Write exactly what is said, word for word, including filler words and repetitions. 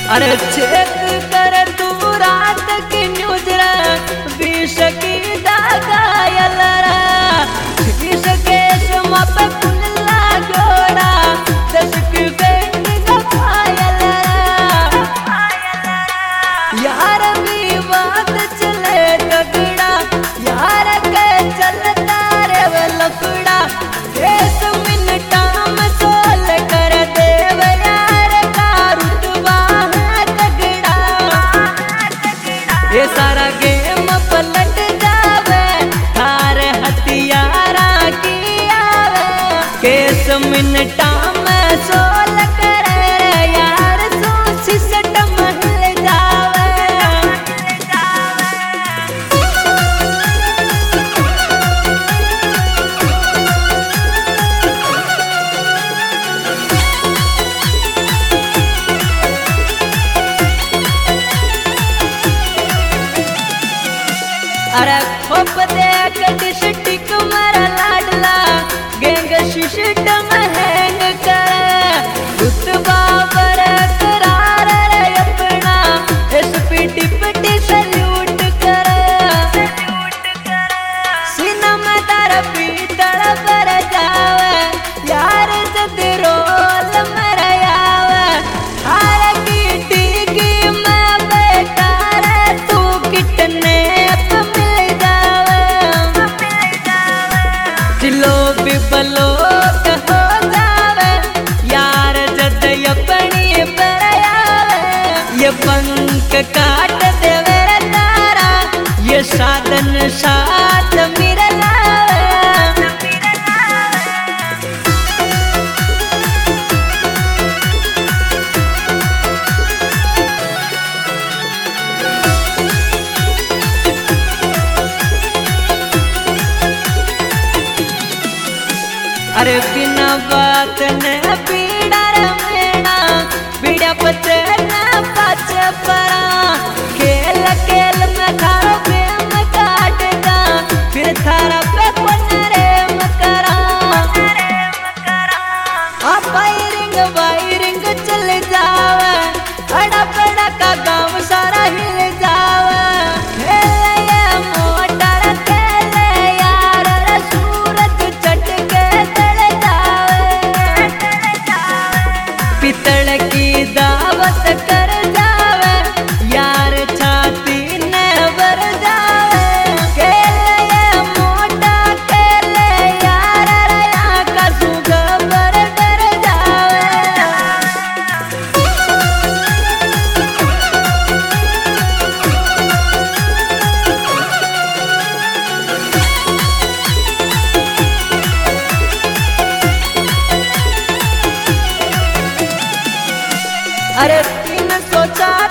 अरे चेक कर तू रात की न्यूज रा विष की दागायल रा विष केस मप कुल्ला जोड़ा दस की बेटी पायल रा यार भी बात चले तगड़ा यार के चलता रे वो लफड़ा दस मिनटा में सोल कर देव यार का रुतबा है तगड़ा ये सारा गेम पलट जावे थार हथियारा की आवे केस मिनटा में सोल कर यार सो सिस्टम हिल जावे अरे खोप देख डिस्ट्रिक्ट मेरा लाडला गैंग सिस्टम हैंग करे रुतबा बरकरार रे अपना एसपी डिप्टी सल्यूट करे सीना में तारा पीतल पर जावे यार जद रोल मेरा आवे हार की टीकी में बेटा रे तू कितने भी बलोक हो जावे यार जद अपनी पर आवे ये पंख काट देवे तारा ये साधन साथ मेरा लावे अरे बिना बात न पीड़ा रमेना पीड़ा पचे न पच परा खेल खेल में थारो प्रेम काटता फिर थारा पे पनरेम करा आ वायरिंग वायरिंग चल जावे अड़ा पड़ा का गाँव सारा हिल जावे पितल की दावत कर जावे यार छाती ने भर जावे केले मोटा केले यार रया का सुग पर कर जावे अरे तीन सौ चार